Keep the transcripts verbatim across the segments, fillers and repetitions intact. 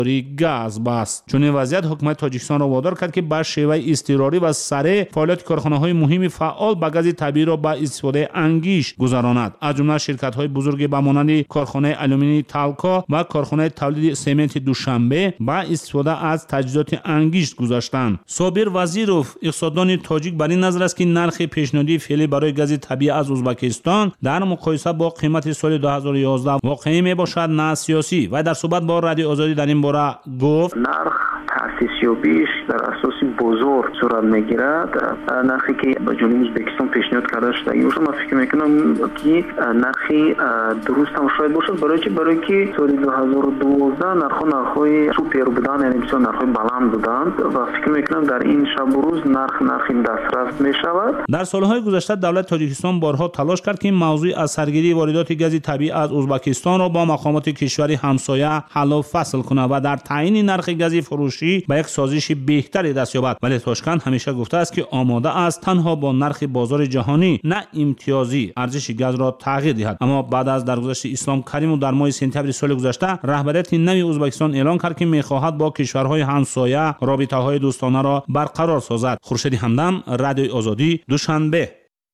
گاز بست. چون این وضعیت حکومت تاجیکستان را وادار کرد که با شیوه اضطراری و سریع فعالیت کارخانه‌های مهم فعال با گاز طبیعی را با استفاده انگیش گذراند. از جمله شرکت‌های بزرگی با مانند کارخانه آلومینی تالکا و کارخانه تولید سمنت دوشنبه با استفاده از تجهیزات انگیش گذاشتند. صابر وزیروف اقتصاددان تاجیک بر این نظر است که نرخ پیشنهادی فعلی برای گاز طبیعی از ازبکستان در مقایسه با قیمت سال دو هزار و یازده واقعی میباشد نه سیاسی. و در صحبت با رادیو آزادی در این باره گفت نرخ تأسیسیابیش در اساس بزرگ صورت میگیرد. نرخی که با جمهوری ازبکستان پیشنهاد کرده شده این من فکر میکنم که نرخی درست هم شاید باشد، برای چی؟ برای که سال دو هزار و دوازده نرخ نرخ‌های سوپر بودن، یعنی بسیار نرخ‌های بلند بودند و فکر میکنم در این شب و روز نرخ نرخ دسترس میشود. در سالهای گذشته دولت تاجیکستان بارها تلاش کرد که این موضوع از سرگیری واردات گاز طبیعی از ازبکستان را با مقامات کشوری همسایه حل و فصل کند و در تعیین نرخ گاز فروشی به یک سازش بهتری دست یابد. ولی تاشکند همیشه گفته است که آماده است تنها با نرخ بازار جهانی نه امتیازی ارزش گاز را تغییر دهد. اما بعد از درگذشت اسلام کریم و در ماه سپتامبر سال گذشته رهبریت نوی ازبکستان اعلان کرد که می‌خواهد با کشورهای همسایه رابطه‌های دوستانه را برقرار سازد. خورشید همدم، رادیو آزادی، دوشنبه.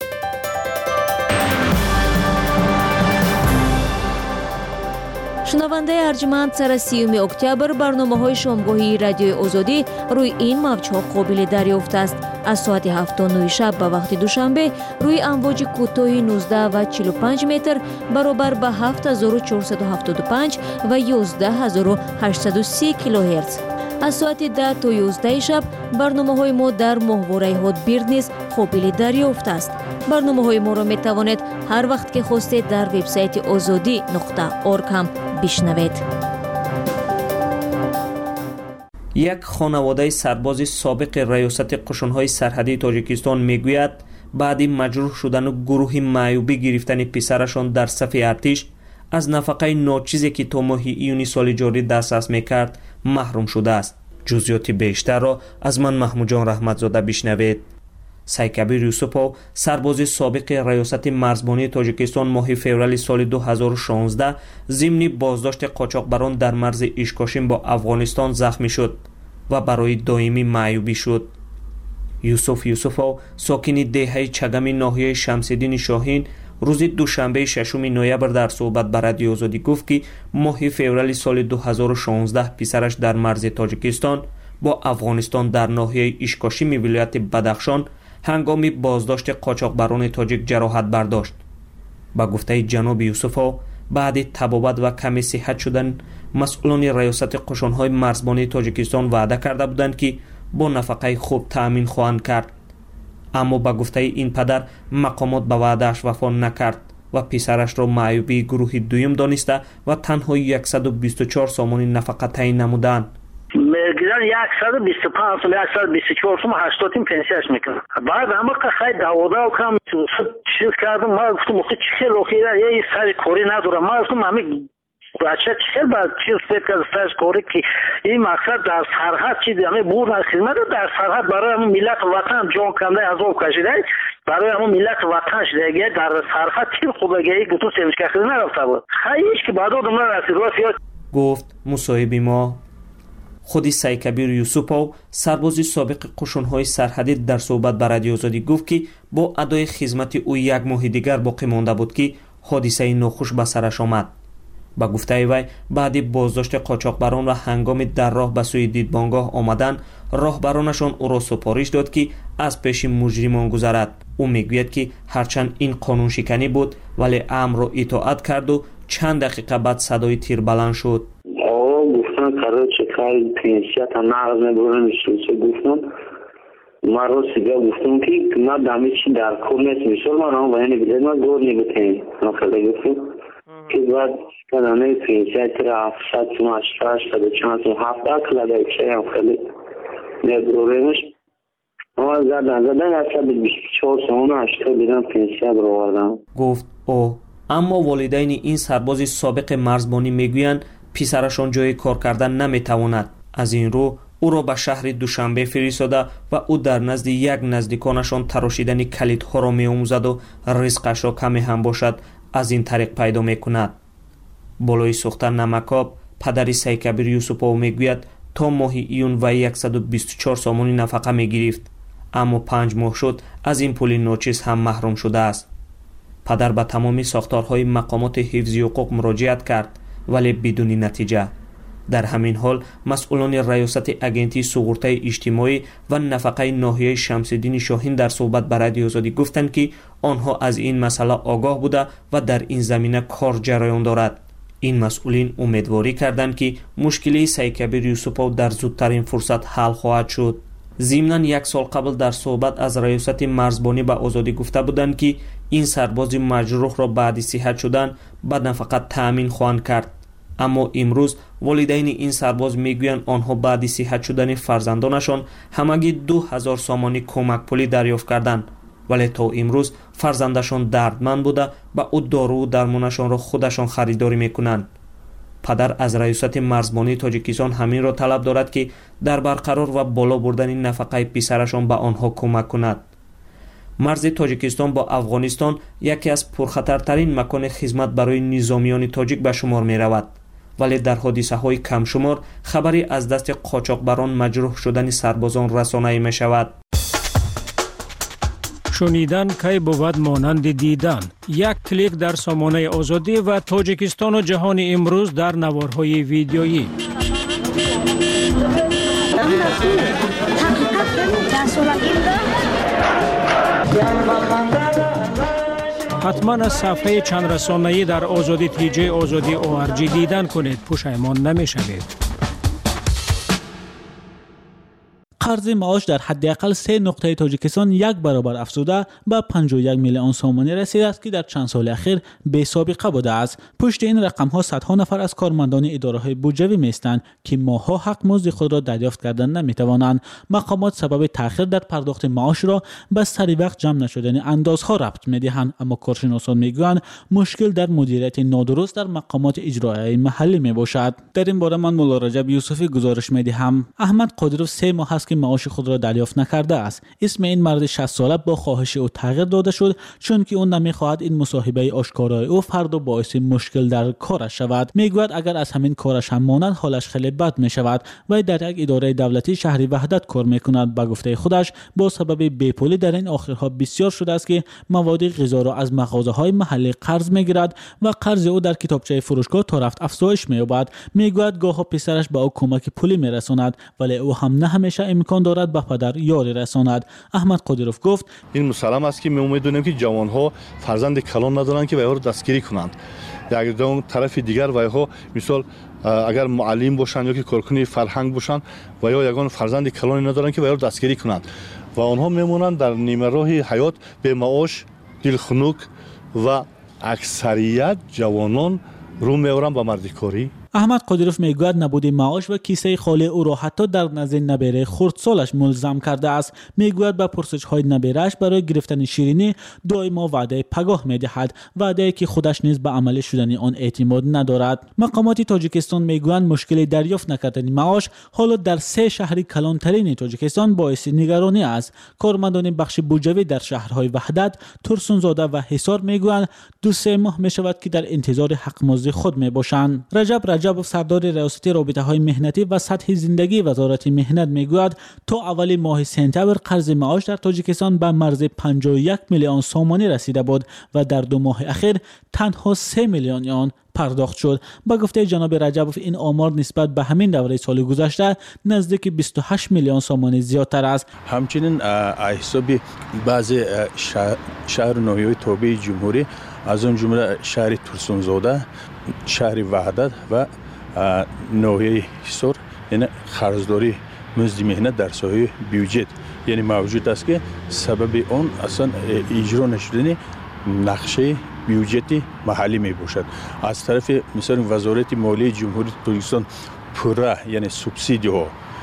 شنونده ارجمند، سر سیوم اکتبر برنامه‌های شامگاهی رادیوی آزادی روی این موج‌ها قابل دریافت است. از ساعت هفت تا نه شب به وقت دوشنبه روی امواج کوتاه نوزده و چهل و پنج متر برابر به هفت هزار و چهارصد و هفتاد و پنج و یازده هزار و هشتصد و سی کیلوهرتز. از ساعت ده تا یازده شب برنامه‌های ما در ماهواره هاتبیرد نیز قابل دریافت است. برنامه‌های ما را می‌توانید هر وقت که خواستید در وبسایت آزادی نقطه اورگ هم بشنوید. یک خانواده سرباز سابق ریاست قشون‌های سرحدی تاجیکستان میگوید بعد مجروح شدن و گروه معیوبی گرفتن پسرشان در صف ارتش از نفقه ناچیزی که تا ماه ایونی سال جاری دسترس میکرد محروم شده است. جزئیات بیشتر را از من محمود جان رحمتزاده بشنوید. سیکبیر یوسفو سرباز سابق ریاست مرزبانی تاجیکستان ماه فوریه سال دو هزار و شانزده ضمن بازداشت قاچاقبران در مرز ایشکاشین با افغانستان زخمی شد و برای دائمی معیوبی شد. یوسف یوسفو ساکن دهه چگم ناحیه شمس‌الدین شاهین روز دوشنبه ششم نوامبر در صحبت با رادیو آزادی گفت که ماه فوریه سال دو هزار و شانزده پسرش در مرز تاجیکستان با افغانستان در ناحیه ایشکاشین ولایت بدخشان هنگام بازداشت قاچاقبران تاجیک جراحت برداشت. با گفته جناب یوسفو بعد طبابت و کمی صحت شدن مسئولان ریاست قشون‌های مرزبانی تاجیکستان وعده کرده بودند که با نفقه خوب تأمین خواهند کرد. اما با گفته این پدر مقامات به وعده‌اش وفا نکرد و پسرش را معیوبی گروه دویم دانسته و تنها صد و بیست و چهار سامان نفقه تعیین نمودند. میگیرن صد و بیست و پنج سال صد و بیست و چهار سال هشتاد پنسیاش میکنن. بعد اما که خیلی دعودا و کم چیز کردم، ما گفتم مخی چه لوخیره یه سر کوری ندارم. ما گفتم همه بچه چه بعد چیز فکر کرد سر کوری که این مقصد در سرحد چیزی همه بور از خدمت در سرحد برای همون ملت وطن جان کنده از او کشیده برای همون ملت وطن شده در سرحد چیز خوبگی گفتم سیمش که نرفته بود. خیلیش که بعد آدم نرسید راستی گفت مصاحبه ما. خودی سیکبیر یوسفو سرباز سابق قشون‌های سرحدی در صحبت با رادیو آزادی گفت که با ادای خدمت او یک ماه دیگر باقی مانده بود که حادثه ناخوش به سرش آمد. با گفته وی بعد بازداشت قاچاقبران و هنگام در راه به سوی دیدبانگاه آمدن راهبرانشان او را سفارش داد که از پیش مجرمان گذرد. او میگوید که هرچند این قانون شکنی بود ولی امر را اطاعت کرد و چند دقیقه بعد صدای تیر بلند شد. گفتن قرار چه کاری پنسیت هم نقض نبرن میشه گفتن ما رو سیگه گفتم که ما دمی چی در کور نیست میشه ما رو باید نبیده ما گور نبیده ما خیلی گفتم که بعد کدانه پنسیت را هفتصد سوم هشتاش شده چند سوم هفت اکل در اکشه هم خیلی نبروریمش اما زدن زدن هفتصد بیست و چهار سوم هشتاد دیدن پنسیت رو آوردم. گفت او اما والدین این سرباز سابق مرزبانی میگویند پسرشان جای کار کردن نمیتواند. از این رو او را به شهر دوشنبه فرستاده و او در نزد یک نزدیکانشان تراشیدن کلیدها را می‌آموزد و رزقش را کمی هم باشد از این طریق پیدا میکند. بالای سوختن نمکاب падари Сайкабир Юсупов мегӯяд то моҳи июн вай яксаду бисту чор сомони нафақа мегирифт, аммо панҷ моҳ шуд аз ин пули ночиз ҳам маҳрум шудааст. падар ба тамоми сохторҳои мақомоти ҳифзи ҳуқуқ муроҷиат кард, вале бидуни натиҷа. дар ҳамин ҳол масъулони раёсати агентии суғуртаи иҷтимоӣ ва нафақаи ноҳияи Шамсиддини Шоҳин дар суҳбат ба Радиои Озодӣ гуфтанд ки онҳо аз ин масъала огоҳ буда ва дар ин замина кор ҷараён дорад. ин масъулин умедворӣ карданд ки мушкилии Сайкабир Юсупов дар зудтарин фурсат ҳал хоҳад шуд. зимнан як сол қабл дар суҳбат аз раёсати марзбонӣ ба Озодӣ гуфта буданд ки ин сарбози маҷрӯҳро баъди сиҳат шудан ба нафақа таъмин хоҳанд кард. аммо имрӯз волидайни ин сарбоз мегӯянд онҳо баъди сиҳат шудани фарзандонашон ҳамагӣ ду ҳазор сомони кӯмакпулӣ дарёфт карданд, вале то имрӯз фарзандашон дардманд буда ба ӯ доруву дармонашонро худашон харидорӣ мекунанд. падар аз раёсати марзбонии Тоҷикистон ҳаминро талаб дорад ки дар барқарор ва боло бурдани нафақаи писарашон ба онҳо кӯмак кунад. марзи Тоҷикистон бо Афғонистон яке аз пурхатартарин макони хизмат барои низомиёни тоҷик ба шумор меравад, вале дар ҳодисаҳои камшумор хабари аз дасти қочоқбарон маҷрӯҳ шудани сарбозон расонаӣ мешавад. шунидан кай бувад монанди дидан. Як клик дар сомонаи Озодӣ ва Тоҷикистону ҷаҳони имрӯз дар наворҳои видеоӣ. ҳатман аз сафҳаи чандрасонаӣ дар озодӣ тиҷаи озодӣ о ар ҷи дидан кунед, пушаймон намешавед. қарзи маош дар ҳадди ақал се нуқтаи Тоҷикистон як баробар афзуда ба панҷоҳ и як миллион сомонӣ расидааст ки дар чанд соли ахир бесобиқа будааст. пушти ин рақамҳо садҳо нафар аз кормандони идораҳои буҷавӣ меистанд ки моҳҳо ҳақмузди худро дарёфт кардан наметавонанд. мақомот сабаби таъхир дар пардохти маошро ба саривақт ҷамъ нашудани андозҳо рабт медиҳанд, аммо коршиносон мегӯянд мушкил дар мудирияти нодуруст дар мақомоти иҷроияи маҳаллӣ мебошад. дар ин бора ман мулло Раҷаб Юсуфӣ гузориш медиҳам. Аҳмад Қодиров се моҳ аст ки маоши худро дарёфт накарда аст. исми ин марди шаст сола бо хоҳиши ӯ тағйир дода шуд, чунки ӯ намехоҳад ин мусоҳибаи ошкораи ӯ фарду боиси мушкил дар кораш шавад. мегӯяд агар аз ҳамин кораш ҳам монад, ҳолаш хеле бад мешавад. вай дар як идораи давлатӣ шаҳри Ваҳдат кор мекунад. ба гуфтаи худаш бо сабаби бепулӣ дар ин охирҳо бисёр шудааст ки маводи ғизоро аз мағозаҳои маҳаллӣ қарз мегирад ва қарзи ӯ дар китобчаи фурӯшгоҳ то рафт афзоиш меёбад. мегӯяд гоҳо писараш ба ӯ кӯмаки пулӣ мерасонад, вале ӯ ҳам на ҳамеша имкон дорад ба падар ёрӣ расонад. Аҳмад Қодиров гуфт: ин мусаллам аст ки мо медонем ки ҷавонҳо фарзанди калон надоранд ки вайҳоро дастгирӣ кунанд. ягдон тарафи дигар вайҳо мисол агар муаллим бошанд ё ки коркуни фарҳанг бошанд ва ё ягон фарзанди калоне надоранд ки вайҳоро дастгирӣ кунанд ва онҳо мемонанд дар нимароҳи ҳаёт бемаош, дилхунук ва аксарият ҷавонон рӯ меоранд ба мардикорӣ. аҳмад Қодиров мегӯяд набуди маош ва кисаи холии ӯро ҳатто дар назди набераи хурдсолаш мулзам кардааст. мегӯяд ба пурсишҳои наберааш барои гирифтани ширинӣ доимо ваъдаи пагоҳ медиҳад, ваъдае ки худаш низ ба амалӣ шудани он эътимод надорад. мақомоти Тоҷикистон мегӯянд мушкили дарёфт накардани маош ҳоло дар се шаҳри калонтарини Тоҷикистон боиси нигаронӣ аст. кормандони бахши буҷавӣ дар шаҳрҳои Ваҳдат, Турсунзода ва Ҳисор мегӯянд ду се моҳ мешавад ки дар интизори ҳақмузди худ мебошанд. Раҷаб Раҷабов, сардори раёсати робитаҳои меҳнатӣ ва сатҳи зиндагии вазорати меҳнат мегӯяд, то аввали моҳи сентябр қарзи маош дар Тоҷикистон ба марзи панҷоҳ и як миллион сомонӣ расида буд ва дар ду моҳи ахир танҳо се миллиони он пардохт шуд. ба гуфтаи ҷаноби Раҷабов, ин омор нисбат ба ҳамин давраи соли гузашта наздики бисту ҳашт миллион сомонӣ зиёдтар аст. ҳамчунин аз ҳисоби баъзе шаҳру ноҳияҳои тобеи ҷумҳурӣ, аз он ҷумла шаҳри Турсунзода, шаҳри Ваҳдат ва ноҳияи Ҳисор, яъне қарздори музди меҳнат дар соҳаи бюджет яъне мавҷуд аст ки сабаби он аслан иҷро нашудани нақшаи бюджети маҳаллӣ мебошад. аз тарафи мисоли вазорати молияи ҷумҳурии Тоҷикистон пурра яъне субсидияҳо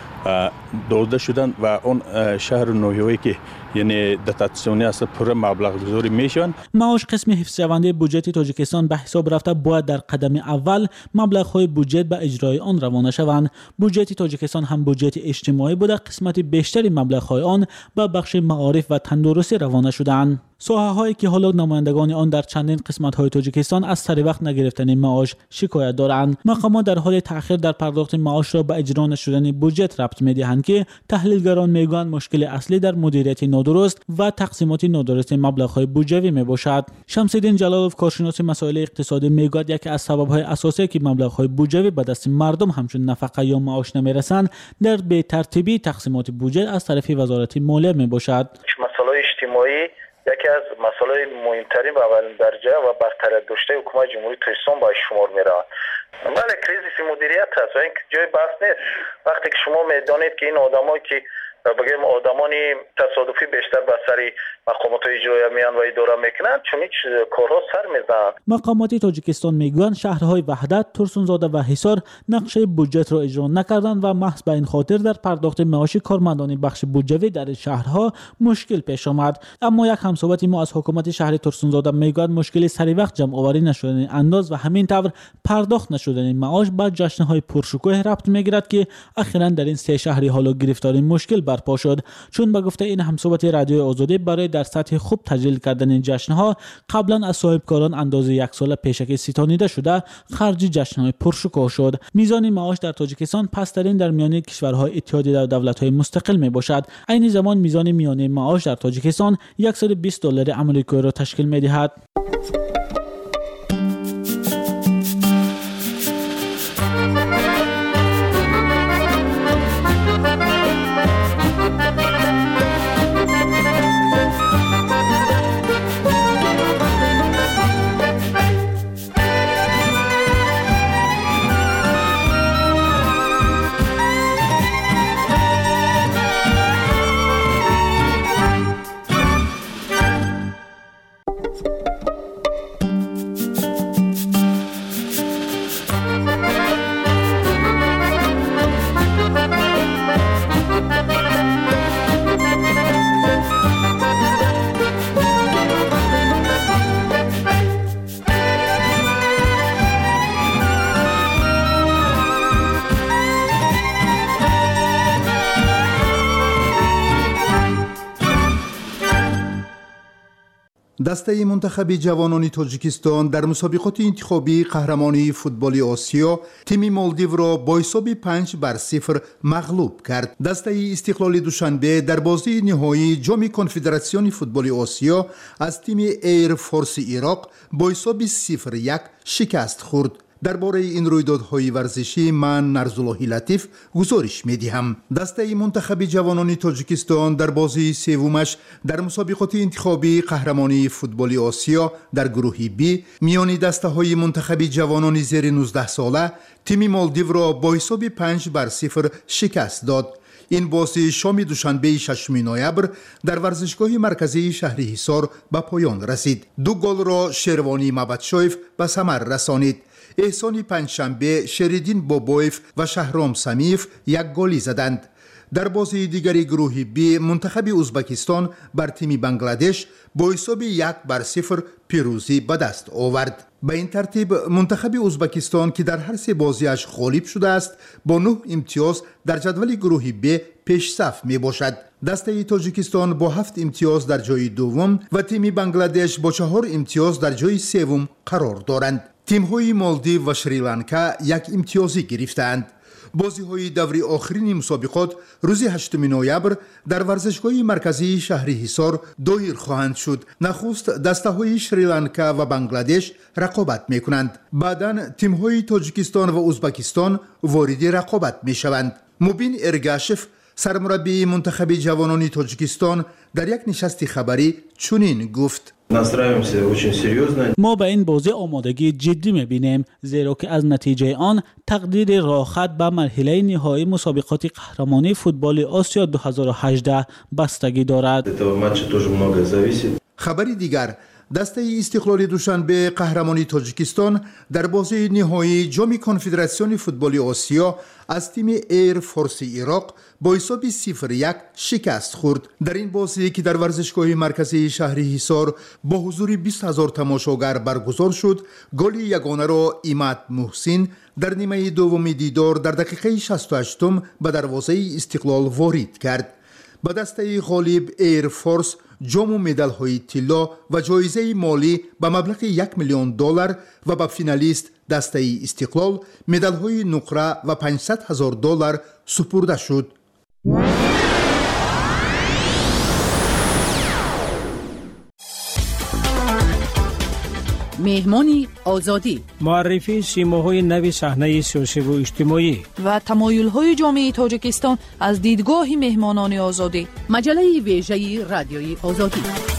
дода шуданд ва он шаҳру ноҳияҳое ки яъне дотатсионӣ аст пурра маблағгузорӣ мешаванд. маош қисми ҳифзшавандаи буҷети Тоҷикистон ба ҳисоб рафта бояд дар қадами аввал маблағҳои буҷет ба иҷрои он равона шаванд. буҷети Тоҷикистон ҳам буҷети иҷтимоӣ буда, қисмати бештари маблағҳои он ба бахши маориф ва тандурустӣ равона шуданд. ساحه‌هایی که حالا نمایندگان آن در چندین قسمت‌های تاجیکستان از سر وقت نگرفتن معاش شکایت دارند. مقامات در حال تأخیر در پرداخت معاش را به اجرا نشدن بودجه ربط می‌دهند که تحلیلگران میگویند مشکل اصلی در مدیریت نادرست و تقسیمات نادرست مبلغ‌های بودجوی میباشد. شمس‌الدین جلالوف کارشناس مسائل اقتصادی میگوید یکی از سبب‌های اساسی که مبلغ‌های بودجوی به دست مردم همچون نفقه یا معاش نمیرسند در بی ترتیبی تقسیمات بودجه از طرف وزارت مالیه میباشد. مسائل اجتماعی یکی از مسائل مهمترین و اولین درجه و برتری داشته حکومت جمهوری تاجیکستان با شمار میرود. بله کریزیس مدیریت هست و این جای بحث نیست. وقتی که شما میدانید که این آدمایی که بگیم آدمانی تصادفی بیشتر به سر مقامات اجرایی میان و اداره میکنند چون هیچ کارها سر میزنند. مقامات تاجیکستان میگویند شهرهای وحدت، ترسونزاده و حصار نقشه بودجه را اجرا نکردند و محض به این خاطر در پرداخت معاش کارمندان بخش بودجوی در این شهرها مشکل پیش آمد. اما یک همصحبت ما از حکومت شهر ترسونزاده میگوید مشکل سری وقت جمع آوری نشدن انداز و همین طور پرداخت نشدن معاش به جشن‌های پرشکوه ربط میگیرد که اخیراً در این سه شهری حالا گرفتار مشکل برپا شد. چون به گفته این همصحبت رادیوی آزادی برای در سطح خوب تجلیل کردن این جشن‌ها قبلا از صاحبکاران اندازه یک سال پیشکی ستانیده شده خرج جشن‌های پرشکوه شد. میزان معاش در تاجیکستان پسترین در میان کشورهای اتحادیه در دولت‌های مستقل میباشد. عین زمان میزان میانه معاش در تاجیکستان صد و بیست دلار آمریکایی را تشکیل می‌دهد. دسته منتخب جوانان تاجیکستان در مسابقات انتخابی قهرمانی فوتبال آسیا تیم مالدیو را با حساب پنج بر صفر مغلوب کرد. دسته استقلال دوشنبه در بازی نهایی جام کنفدراسیون فوتبال آسیا از تیم ایر فورس عراق با حساب صفر یک شکست خورد. درباره این رویدادهای ورزشی من نرزاللهی لطیف گزارش می‌دهم. دسته منتخب جوانان تاجیکستان در بازی سومش در مسابقات انتخابی قهرمانی فوتبال آسیا در گروه بی میان دسته‌های منتخب جوانان زیر نوزده ساله تیم مالدیو را با حساب پنج بر صفر شکست داد. این بازی شام دوشنبه ششم نوامبر در ورزشگاه مرکزی شهر حصار به پایان رسید. دو گل را شروانی مبدشویف به ثمر رسانید. احسان پنجشنبه، شریدین بابویف و شهرام سمیف یک گلی زدند. در بازی دیگری گروه بی منتخب ازبکستان بر تیم بنگلادش با حساب یک بر صفر پیروزی به دست آورد. به این ترتیب منتخب ازبکستان که در هر سه بازیش غالب شده است با نه امتیاز در جدول گروه بی پیش صف می باشد. دسته تاجیکستان با هفت امتیاز در جای دوم و تیم بنگلادش با چهار امتیاز در جای سوم قرار دارند. تیم‌های مالدیو و شریلانکا یک امتیازی گرفتند. بازی‌های دوری آخرین مسابقات روز هشتم نوامبر در ورزشگاه مرکزی شهر حصار دایر خواهند شد. نخست دسته‌های شریلانکا و بنگلادش رقابت می‌کنند. بعداً تیم‌های تاجیکستان و ازبکستان وارد رقابت می‌شوند. مبین ارگاشف سرمربی منتخب جوانان تاجیکستان در یک نشست خبری چنین گفت: ما به این بازی آمادگی جدی می‌بینیم زیرا که از نتیجه آن تقدیر راه خط به مرحله نهایی مسابقات قهرمانی فوتبال آسیا دو هزار و هجده بستگی دارد. خبری دیگر، دسته استقلال دوشنبه قهرمانی تاجیکستان در بازی نهایی جام کنفدراسیون فوتبال آسیا از تیم ایر فورس عراق با حساب صفر یک شکست خورد. در این بازی که در ورزشگاه مرکزی شهر حصار با حضور بیست هزار تماشاگر برگزار شد، گل یگانه را عماد محسن در نیمه دوم دیدار در دقیقه شصت و هشت به دروازه استقلال وارد کرد. به دسته غالب ایر فورس جام و مدال های طلا و جایزه مالی به مبلغ یک میلیون دلار و به فینالیست دسته استقلال مدال های نقره و پانصد هزار دلار سپرده شد. مهمانی آزادی، معرفی سیماهای نوی صحنه سیاسی و اجتماعی و تمایل‌های جامعه تاجیکستان از دیدگاه مهمانان آزادی. مجله ویژه رادیوی آزادی.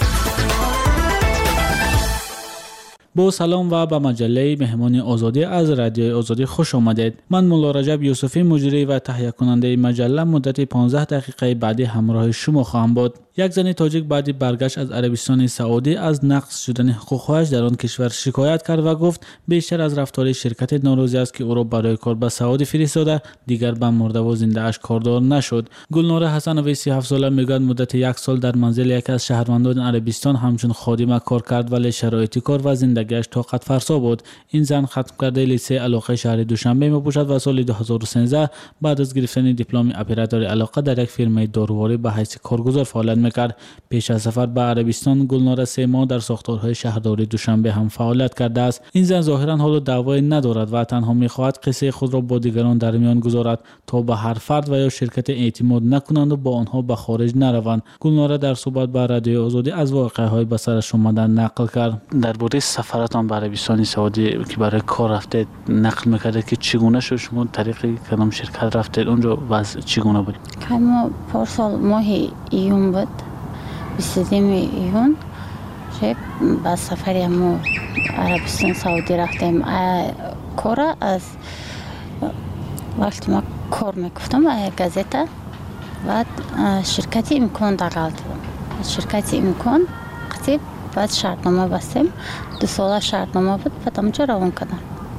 با سلام و به مجله مهمانی آزادی از رادیوی آزادی خوش آمدید. من مولا رجب یوسفی مجری و تهیه کننده مجله مدت پانزده دقیقه بعدی همراه شما خواهم بود. یک زن تاجیک بعدی برگشت از عربستان سعودی از نقض شدن حقوقش در آن کشور شکایت کرد و گفت بیشتر از رفتار شرکت ناراضی است که او را برای کار به سعودی فرستاده، دیگر به مرده و زنده اش کاردار نشد. گلنار حسنوی سی و هفت ساله میگوید مدت یک سال در منزل یکی از شهروندان عربستان همچون خادمه کار کرد ولی شرایط کار و زندگیش طاقت فرسا بود. این زن ختم کرده لیسه علاقه شهر دوشنبه میباشد و سال دو هزار و سیزده بعد از گرفتن دیپلم اپراتور علاقه در یک فیرم داروواری به حیث کارگزار فعالیت میکرد. پیش از سفر به عربستان گلنار سه ماه در ساختارهای شهرداری دوشنبه هم فعالیت کرده است. این زن ظاهرا حال دعوایی ندارد و تنها میخواهد قصه خود را با دیگران در میان گذارد تا به هر فرد و یا شرکت اعتماد نکنند و با آنها به خارج نروند. گلنار در صحبت با رادیوی آزادی از واقعه های به سرش آمدن نقل کرد. درباره سفرتان به عربستان سعودی که برای کار رفتید نقل میکرده که چگونه شد، شما طریق کدام شرکت رفتید، اونجا وضع چگونه بود؟ ما پارسال ماه ایون بود، بیستم ایون شب با سفری ما عربستان سعودی رفتیم. کار از وقتی ما کار میکفتم گازeta و شرکت امکان دقیق شرکت امکان قطعی بعد شرطنامه بستیم. دو ساله شرطنامه بود، بعد همونجا روان کردم.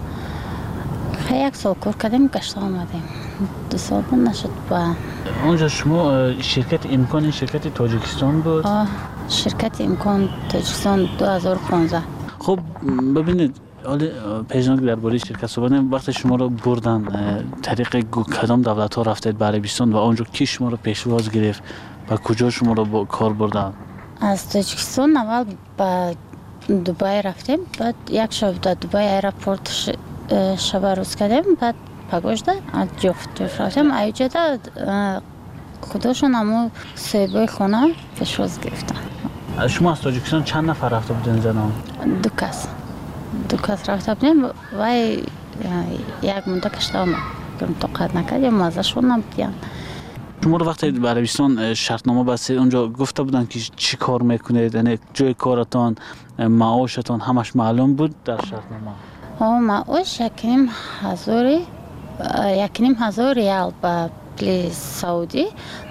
خیلی یک سال کار کردیم، گشت آمدیم. دو سال بود نشد. با اونجا شما شرکت امکان شرکت تاجیکستان بود؟ آه شرکت امکان تاجیکستان دو هزار و پانزده. خب ببینید حالا پیشنهاد درباره شرکت صحبت کنیم. وقتی شما رو بردن طریق کدام دولت ها رفتید به عربستان و اونجا کی شما رو پیشواز گرفت و کجا شما رو با کار بردن؟ از تاجیکستان اول به دبی رفتیم، بعد یک شب در دبی ایرپورت شب روز کردیم، بعد پگوشده جفت جفت رفتیم. ایجا در خودشون همو صاحبای خونه پیشواز گرفتن. شما از تاجیکستان چند نفر رفته بودین زنان؟ دو کس دو کس رفته بودیم و یک مونده کشته آمد که طاقت نکردیم مزهشون نبودیم. شما رو وقتی به عربستان شرطنامه بستید اونجا گفته بودن که چی کار میکنید؟ یعنی جای کارتان، معاشتان همش معلوم بود در شرطنامه؟ ها معاش یکیم هزاری یکیم هزار ریال به پلی سعودی،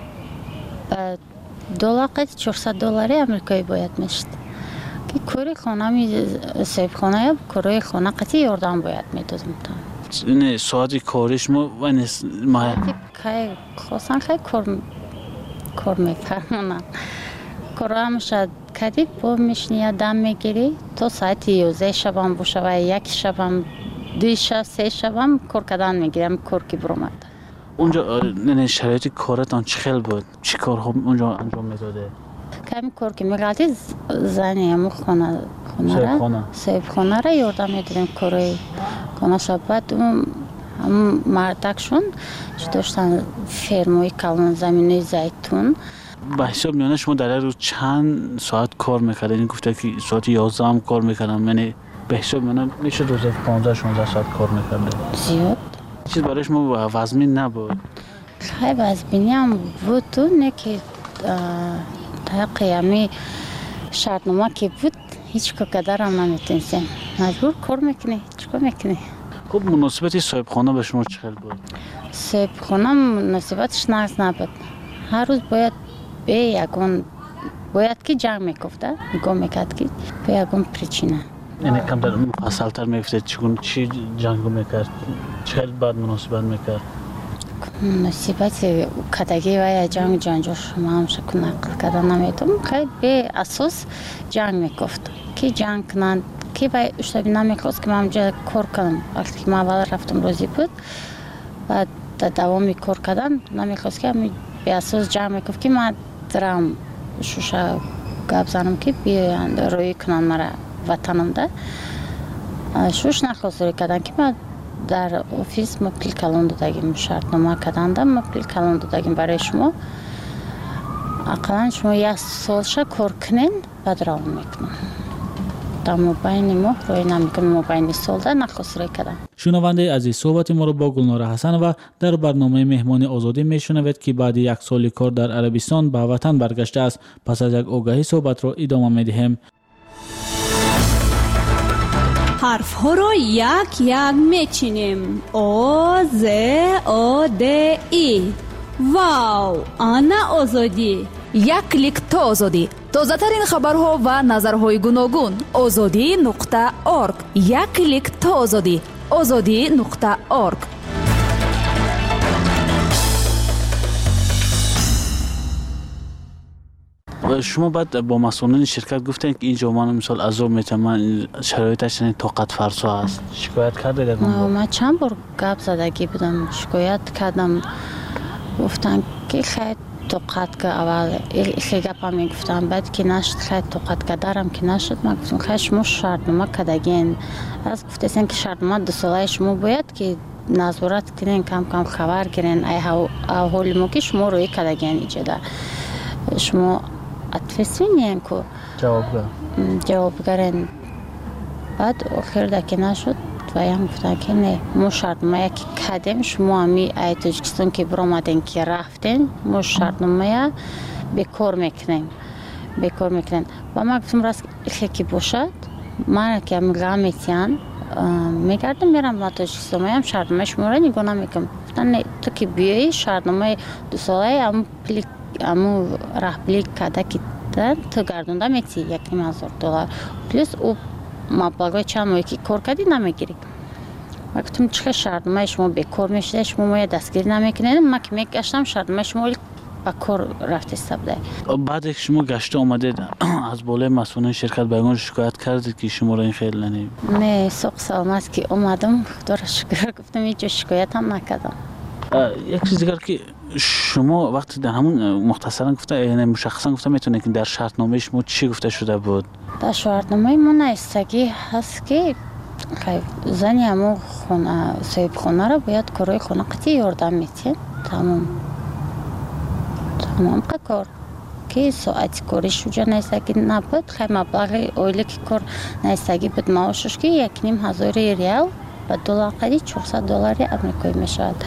دلار قد چهارصد دلاری امریکایی باید میشد که کاری خانه می سیب خانه یا کاری خانه قطعی یاردم باید میدادم. این ساعتی کارش ما و ماه خیلی خواستن خیلی کار کار میفرمونن. کار همشه کدی با میشنی دم میگیری تا ساعت یازده شبم باشه و یک شبم دو شب سه شبم کار کردن میگیرم کار کی برآمد. اونجا نه شرایط کارتان چه خیلی بود؟ چی کارها اونجا انجام میداده؟ کمی کار که میگردی زنی همون خانه خانه را سیب خانه را یاردم میدادیم کاری خانه شد. بعد اون هم مردکشون چه داشتن فرمای کلان زمینه زیتون. به حساب میانه شما در روز چند ساعت کار میکردین؟ این گفته که ساعت یازده هم کار میکردم، یعنی به حساب میانه میشه روز پانزده شانزده ساعت کار میکردیم. زیاد چیز برایش ما وزمین نبود؟ خیلی وزمینی هم بود تو نه که تا قیامی شرطنامه که بود هیچ که قدر هم نمیتونستیم، مجبور کار میکنی چیکار میکنی. خب مناسبتی صاحب خانه به شما چه بود؟ صاحب خانه مناسبتش نقص نبود. هر روز باید به یکون باید که جنگ میکفته نگاه میکرد که به یکون پریچینه، یعنی کم در مفصل تر میگفته چگونه چی جنگو میکرد، چقدر بعد مناسبت میکرد؟ مناسبت کدگی و یا جنگ جنجال شما هم شکل نقل کردن نمیتونم. خیلی به اساس جنگ میکفت که جنگ کنند که باید اشتبی نمیخواست که من همجا کار کنم. وقتی که من اول رفتم روزی بود و در دوامی کار کردن نمیخواست که به اساس جنگ میکفت که من درم شوشه гап занам ки биёянд рӯй кунанд мара ватанамда. Шуш нахозури карданд ки ма дар офис маплил калон додагим, шартнома карданда маплил калон додагим барои шумо. Ақаллан шумо як солша кор кунен, баъд равон мекунам. дар мобайни моҳ рӯй намекунам, мобайни солда нахозури кардам. шунавандаи азиз, суҳбати моро бо Гулнора Ҳасанова дар барномаи меҳмони озодӣ мешунавед, ки баъди як соли кор дар Арабистон ба ватан баргаштааст. Пас аз як огаҳӣ суҳбатро идома медиҳем. ҳарфҳоро як як мечинем. О, З, О, Д, И. Вау, ана озодӣ. як клик то озодӣ. тозатарин хабарҳо ва назарҳои гуногун. озодӣ нуқта орг. як клик то озодӣ. озодӣ нуқта орг. шумо баъд бо масъулини ширкат гуфтем ки инҷо ман мисол азоб метавонам, шароиташ тоқат фарсо аст. шикоят кардед? ман чанд бор гап задагӣ будам, шикоят кардам. гуфтам ки хай тоқат ка аввал ихе гапам мегуфтам, баъд ки нашуд хай тоқат кардарам ки нашуд, ман гуфтам хай шумо шартнома кардагин. аз гуфтесен ки шартнома дусолаи шумо бояд ки назорат кунен, кам кам хабар гирен ай аҳволи мо ки шумо рӯӣ кардагин иҷода. шумо ответственен ку ҷавобгар ҷавобгарен. баъд охир даки нашуд ваям гуфтан ки не, мо шартномая ки кардем, шумо ҳами ай Тоҷикистон ки биромаден ки рафтен, мо шартномая бекор мекунем, бекор мекунем. ва ман гуфтам раст ихе ки бошад, ман ки амига метиян мегардам мерам ба Тоҷикистон, маям шартномаи шуморо нигоҳ намекунам. гуфтан не, ту ки биёи шартномаи дусолаи аму плик аму раҳплик карда ки ту гардонда метӣ як ним ҳазор доллар плюс ӯ маблағои чанд моҳе ки кор кардӣ намегирӣ. ма гуфтам чихе шартномаи шумо бекор мешуда, шумо моя дастгирӣ намекунед. ма ки мегаштам шартномаи шумо ба кор рафтиста будай. баъде ки шумо гашта омадед аз болои масъулини ширкат ба ягон шикоят кардед ки шуморо ин хеле не не соқ саломат ки омадам, худоро шукр. гуфтам ҳеҷ ҷо шикоятам накардам. як чиз дигар ки шумо вақти дар ҳамун мухтасаран гуфта, яъне мушаххасан гуфта метавонед ки дар шартномаи шумо чӣ гуфта шуда буд? дар шартномаи мо наистагӣ ҳаст ки зани ҳамун соҳибхонаро бояд корҳои хона қатъи ёрдам метиҳед. тамом тамом қа кор ки соати кори шуҷа наистагӣ набуд, хай маблағи оилӣ ки кор наистагӣ буд, маошаш ки як ним ҳазори реал ба доллар қади чорсад доллари амрикоӣ мешавад.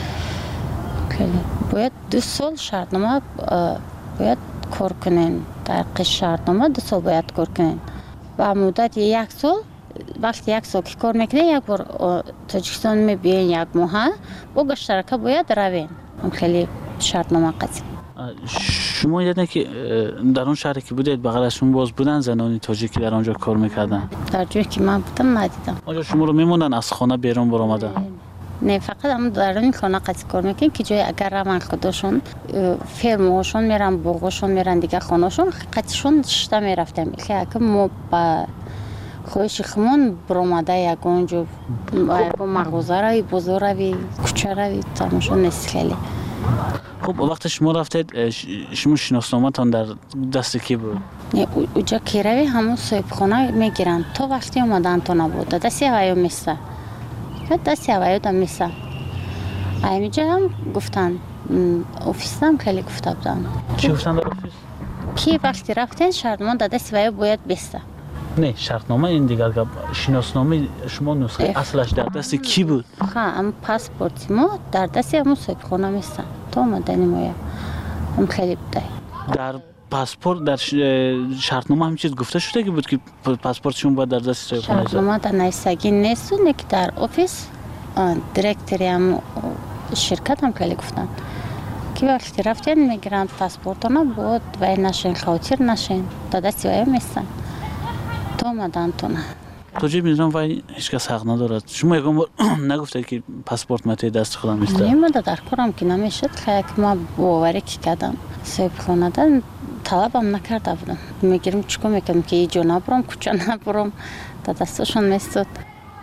бояд ду сол шартнома бояд кор кунен. дар қиш шартнома ду сол бояд кор кунен. ба муддати як сол, вақти як сол ки кор мекунен, як бор Тоҷикистон мебиен, як моҳа бо гаштарака бояд равен. хеле шартнома қатӣ. шумо яъне ки дар он шаҳре ки будед бағал аз шумо боз будан занони тоҷик ки дар онҷо кор мекарданд? дар ҷое ки ман будам надидам. онҷо шуморо мемондан аз хона берун баромада? не, фақат ҳам дарони хона қатӣ кор мекунем ки ҷои агар раванд худошон фермаҳошон меран, боғошон меран, дигар хонаошон қатишон шита мерафтем. ки мо ба хоҳиши хумон биромада ягон ҷо ягон мағоза рави, бозор рави, кӯча рави, тамошо нест хеле. хуб, вақте шумо рафтед, шумо шиносноматон дар дасти ки буд? не, уҷа ки рави ҳамун соҳибхона мегиранд. то вақти омадаанто набуд, дасти аваё меса дасти аваёдам меса. аймиҷа ҳам гуфтанд, офисдам хеле гуфта буданд. чӣ гуфтанд дар офис? ки вақти рафтен шартнома дар дасти аваё бояд беста. не, шартнома ин дигар гап. шиносномаи шумо нусхаи аслаш дар дасти ки буд? ха, ам паспорти мо дар дасти ҳамун соҳибхона меса. то омадани моя ам хеле будай. дар паспорт, дар шартнома ҳамин чиз гуфта шуда буд ки паспорт шумо бояд дар дасти соҳибхона бошад? шартнома дар наистагӣ несту, не ки дар офис директори ҳамун ширкат ҳам хеле гуфтанд ки вақти рафтен мегиранд паспортона бод вай нашен, хавотир нашен, дар дасти вай месан. то омадантона. тоҷиб мидонам вай ҳеҷ кас ҳақ надорад. шумо ягон бор нагуфтед ки паспорт матои дасти худам места? немада дар корам ки намешуд. хая ки ман боварӣ ки кардам соҳибхонада талабам накарда будам. мегирим чӣ кор мекардам ки иҷо набурам, кӯча набурам, дар дасташон местуд.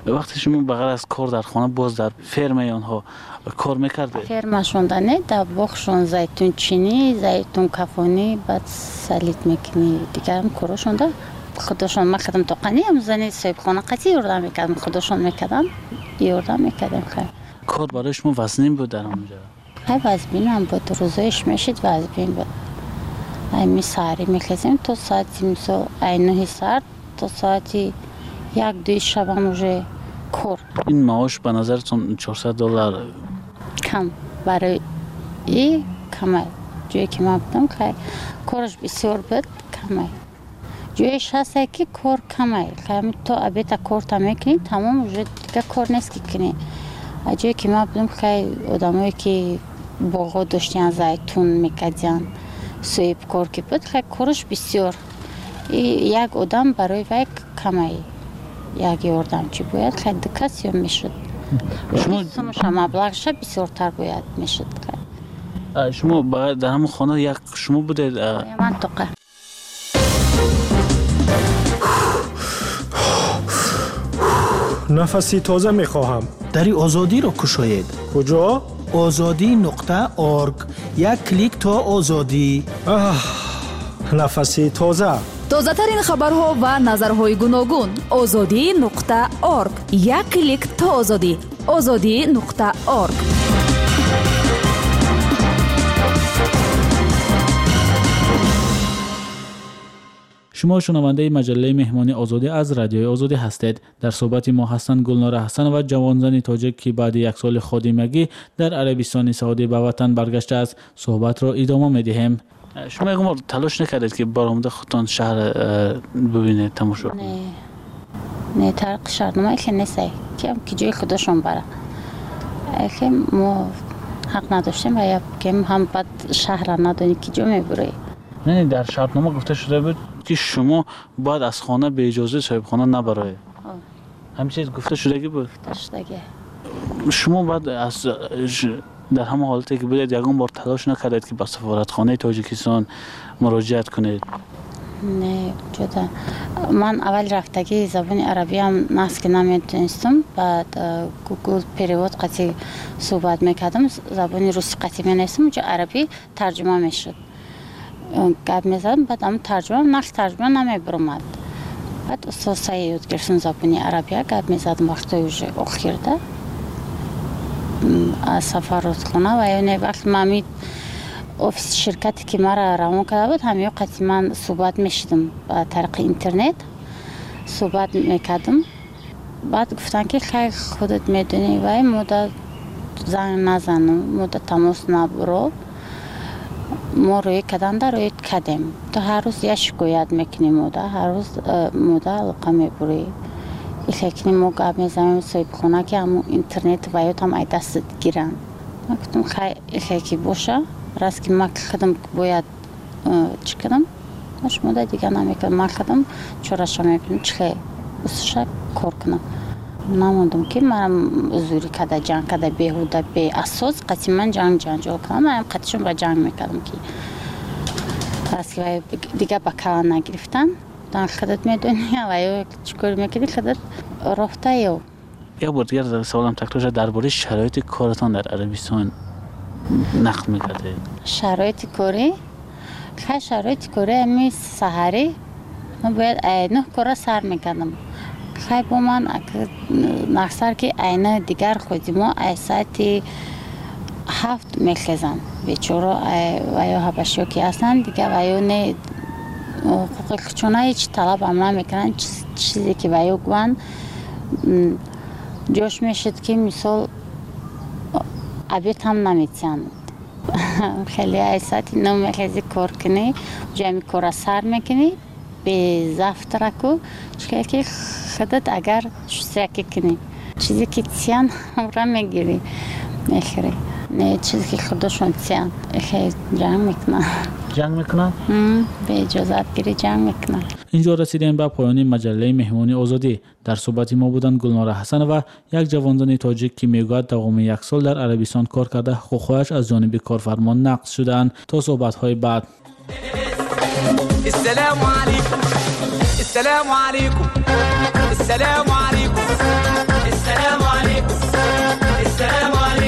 وقتی شما بغیر از کار در خانه باز در فرم آنها کار میکرده؟ فرمشون نه در باغشون زیتون چینی، زیتون کافونی، بعد سلیت میکنی دیگه هم کارشون ده خودشون میکردم تو قنی هم زنی صاحب خانه قطعی یردم میکردم خودشون میکردم یردم میکردم. خیلی کار برای شما وزنین بود در اونجا؟ خیلی وزبین هم بود، روزایش میشید وزبین بود. ایمی ساری میخیزیم تا ساعتی مثل اینوهی سر تا ساعتی یک دوی شب هم اوژه کار. این معاش به نظرتون چهارصد دلار کم برای ای کمه جوی که من بودم که کارش بسیار بود کمه جویش هست که کار کمه خیلی تو ابیتا کار تا میکنی تمام اوژه دیگه کار نیست که کنی. جوی که من بودم که آدمایی که باغا داشتین زیتون میکدین سویب کار که بود خیلی کارش بسیار یک آدم برای وی کمه یک یاردم چی باید خیلی دکاسی هم میشد. شما شما مبلغش بسیار تر باید میشد. شما در همون خانه یک شما بوده؟ من توقع نفسی تازه میخواهم. دری آزادی رو کشاید. کجا؟ آزادی نقطه ارگ. یک کلیک تا آزادی. نفسی تازه. تازه ترین خبرها و نظرهای گوناگون. آزادی نقطه ارگ. یک کلیک تا آزادی. آزادی نقطه ارگ. شما شنونده مجله مهمانی آزادی از رادیوی آزادی هستید. در صحبت ما هستند گلنار حسن و جوانزن تاجیک که بعد یک سال خادمگی در عربستان سعودی به وطن برگشته است. صحبت را ادامه می‌دهیم. شما اگه تلاش نکردید که برآمده خودتان شهر ببینید تماشا کنید؟ نه نه طرق شهرنامه که نیست که که جای خودشون بره که ما حق نداشتیم و یا که هم بعد شهر ندانی که جا میبره. نه در شرطنامه گفته شده بود که شما باید از خانه به اجازه صاحب خانه نبره. همین چیز گفته شده بود؟ گفته شده. شما باید از در همه حالتی که بودید یکم بار تلاش نکردید که به سفارتخانه تاجیکستان مراجعت کنید؟ نه جدا من اول رفتگی زبان عربی هم نصف که نمیتونستم. بعد گوگل پریواد قطعی صحبت میکردم زبان روسی قطعی می‌نویسم اونجا عربی ترجمه میشد. گپ میزدم بعد هم ترجمه نقش ترجمه نمیبرمد. بعد استاد سعید گرسون زبان عربی گپ میزدم وقتی اوج آخر ده از سفارتخانه و یعنی وقت مامید ofis şirketi ki mara ramon kada بود همیو قطعی من صحبت میشدم با طریق اینترنت صحبت میکردم. بعد گفتن که خیلی خودت میدونی و مدت زنگ نزنم مدت تماس نبرو ما روی کدن در روی کدیم تو هر روز یه شکایت میکنی مودا هر روز مودا علاقه میبری ایخیکنی ما گاب میزنیم صاحب خونه که همون اینترنت وایت هم ای دست گیرن. من گفتم خیلی ایخیکی باشه راست که من خودم باید چی کردم باش مدت دیگه نمیکنم من خودم چورش میکنم چه بسیار کار کنم نموندم که من زوری کده جنگ کده بیهوده بی اساس قطعی من جنگ جنجال کنم من قطعیشون با جنگ میکردم که راست که دیگه با کلان نگرفتن دان خودت میدونی و چکار میکنی خودت رفته یو. یک بار دیگر سوالم تکرار شد درباره شرایط کارتان در عربستان نقل میکرده. شرایط کاری؟ خیلی شرایط کاری همی سحری من باید اینه کارا سر میکردم. خیلی با من نقصر که اینه دیگر خودی ما ای ساعتی هفت میخیزن بیچورا و یا حبشی که هستن دیگه و یا نه چونه هیچ طلب هم نمیکنن چیزی که و یا گوان جوش میشد که مثال ابیت هم نمیتین خیلی ایساتی نمیخیزی کار کنی جمعی کار سر میکنی به زفت رکو چکه که خودت اگر شسرکی کنی چیزی که تیان را میگیری میخری نه چیزی که خودشون تیان خیلی جنگ میکنن جنگ میکنن؟ به اجازت گیری جنگ میکنن. اینجا رسیدیم به پایان مجله مهمانی آزادی. در صحبت ما بودند گلنار حسن و یک جوانزن تاجیک که میگوید دوام یک سال در عربستان کار کرده حقوقش از جانب کارفرما نقض شدند. تا صحبت های بعد. السلام علیکم السلام علیکم السلام علیکم السلام عليكم.